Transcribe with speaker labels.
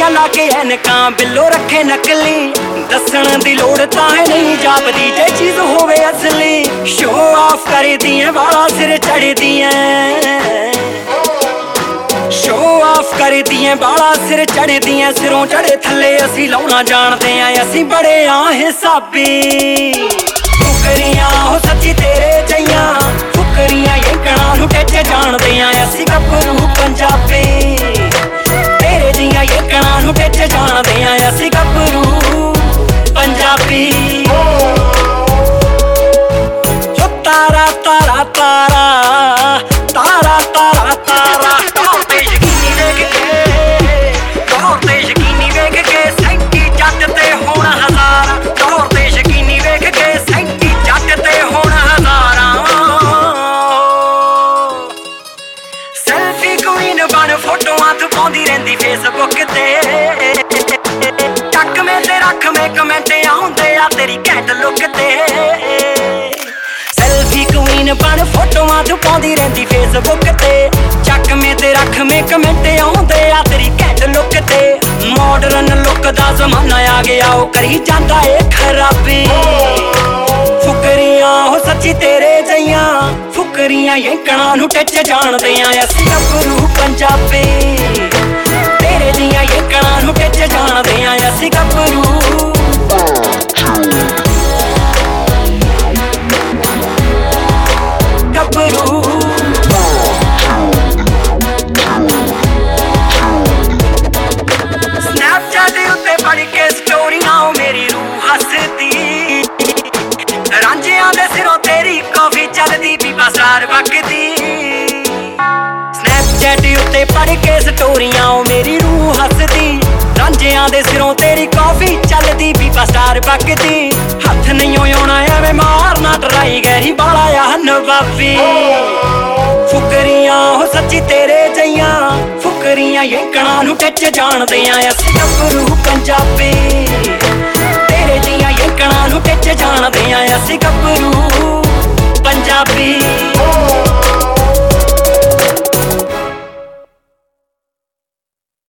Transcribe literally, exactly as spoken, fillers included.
Speaker 1: ਅੱਖਾਂ ਲਾ ਕੇ ਐਨਕਾਂ ਬਿੱਲੋ ਰੱਖੇ ਨਕਲੀ। ਦੱਸਣ ਦੀ ਲੋੜ ਤਾਂ ਹੈ ਨਹੀਂ ਜਾਪਦੀ ਜੇ ਚੀਜ਼ ਹੋਵੇ ਅਸਲੀ। ਸ਼ੋ ਆਫ ਕਰਦੀਆਂ ਵਾਲਾ ਸਿਰ ਚੜਦੀਆਂ, ਸ਼ੋ ਆਫ ਕਰਦੀਆਂ ਵਾਲਾ ਸਿਰ ਚੜਦੀਆਂ। ਸਿਰੋਂ ਚੜੇ ਥੱਲੇ ਅਸੀਂ ਲਾਉਣਾ ਜਾਣਦੇ ਆਂ, ਅਸੀਂ ਬੜੇ ਆ ਹਿਸਾਬੀ। ਫੁਕਰੀਆਂ ਹੋ ਸੱਚੀ ਤੇਰੇ ਜਈਆਂ, ਫੁਕਰੀਆਂ ਯੰਕਣਾ ਨੂੰ ਟੱਚ ਜਾਣਦੇ ਆਂ, ਅਸੀਂ ਗੱਭਰੂ ਪੰਜਾਬੀ। ਤੇਰੇ ਜੀਆਂ ਯੰਕਣਾ ਨੂੰ ਟੱਚ ਜਾਣਦੇ ਆਂ, ਅਸੀਂ ਗੱਭਰੂ ਪੰਜਾਬੀ। ਹੋ ਤਾਰਾ ਤਾਰਾ ਤਾਰਾ ਤਾਰਾ ਤਾਰਾ ਤਾਰਾ ਤੌਰ ਤੇ ਯਕੀਨੀ ਵੇਖ ਕੇ, ਤੌਰ ਤੇ ਯਕੀਨੀ ਵੇਖ ਕੇ ਸੈਂਟੀ ਜੱਟ ਤੇ ਹੁਣ ਹਜ਼ਾਰਾਂ। ਤੌਰ ਤੇ ਯਕੀਨੀ ਵੇਖ ਕੇ ਸੈਂਟੀ ਜੱਟ ਤੇ ਹੁਣ ਹਜ਼ਾਰਾਂ। ਸੈਲਫੀ ਕੁਈਨ ਬਣ ਫੋਟੋਆਂ ਤੂੰ ਪਾਉਂਦੀ ਰਹਿੰਦੀ ਫੇਸਬੁੱਕ ਤੇ। ਚੱਕਵੇਂ ਤੇ ਰੱਖਵੇਂ ਕਮੈਂਟ ਆਉਂਦੇ ਆ ਤੇਰੀ ਘੈਂਟ ਲੁੱਕ ਤੇ। ਸੈਲਫੀ ਕੁਈਨ ਬਣ ਫੋਟੋਆਂ ਤੂੰ ਪਾਉਂਦੀ ਰਹਿੰਦੀ ਫੇਸਬੁੱਕ ਤੇ। ਚੱਕਵੇਂ ਤੇ ਰੱਖਵੇਂ ਕਮੈਂਟ ਆਉਂਦੇ ਆ ਤੇਰੀ ਘੈਂਟ ਲੁੱਕ ਤੇ। ਮਾਡਰਨ ਲੁੱਕ ਦਾ ਜ਼ਮਾਨਾ ਆ ਗਿਆ, ਉਹ ਕਰੀ ਜਾਂਦਾ ਏ ਖਰਾਬੀ। ਫੁਕਰੀਆਂ ਹੋ ਸੱਚੀ ਤੇਰੇ ਜਈਆਂ, ਫੁਕਰੀਆਂ ਯੰਕਣਾ ਨੂੰ ਟੱਚ ਜਾਣਦੇ ਆਂ, ਅਸੀਂ ਗੱਭਰੂ ਪੰਜਾਬੀ। ਤੇਰੇ ਦੀਆਂ ਯੰਕਣਾ ਨੂੰ ਟੱਚ ਜਾਣਦੇ ਆਂ, ਅਸੀਂ ਗੱਭਰੂ ਗੱਭਰੂ। ਸਨੈਪਚੈਟ ਉੱਤੇ ਪੜ੍ਹ ਕੇ ਸਟੋਰੀਆਂ ਉਹ ਮੇਰੀ ਰੂਹ ਹੱਸਦੀ। ਰਾਂਝਿਆਂ ਦੇ ਸਿਰੋਂ ਤੇਰੀ ਕਾਫੀ ਚੱਲਦੀ ਬੀਬਾ ਸਾਰ ਵਕਦੀ। ਸਨੈਪਚੈਟ ਉੱਤੇ ਪੜ੍ਹ ਕੇ ਸਟੋਰੀਆਂ ਉਹ ਮੇਰੀ ਰੂਹ ਹੱਸਦੀ। ਰਾਂਝਿਆਂ ਦੇ ਸਿਰੋਂ ਤੇਰੀ ਕਾਫੀ ਚੱਲਦੀ ਬੀਬਾ ਸਟਾਰ ਵਕਦੀ। ਹੱਥ ਨਹੀਂ ਆਉਣਾ ਐਵੇਂ ਮਾਰਨਾ ਟਰਾਈ ਗੈਰੀ ਬਾਲਾ ਆ ਨਵਾਬੀ। ਫੁਕਰੀਆਂ ਹੋ ਸੱਚੀ ਤੇਰੇ ਜਈਆਂ, ਫੁਕਰੀਆਂ ਯੰਕਣਾ ਨੂੰ ਟੱਚ ਜਾਣਦੇ ਆਂ, ਅਸੀਂ ਗੱਭਰੂ ਪੰਜਾਬੀ। ਤੇਰੇ ਜੀਆਂ ਯੰਕਣਾ ਨੂੰ ਟੱਚ ਜਾਣਦੇ ਆਂ, ਅਸੀਂ ਗੱਭਰੂ ਪੰਜਾਬੀ।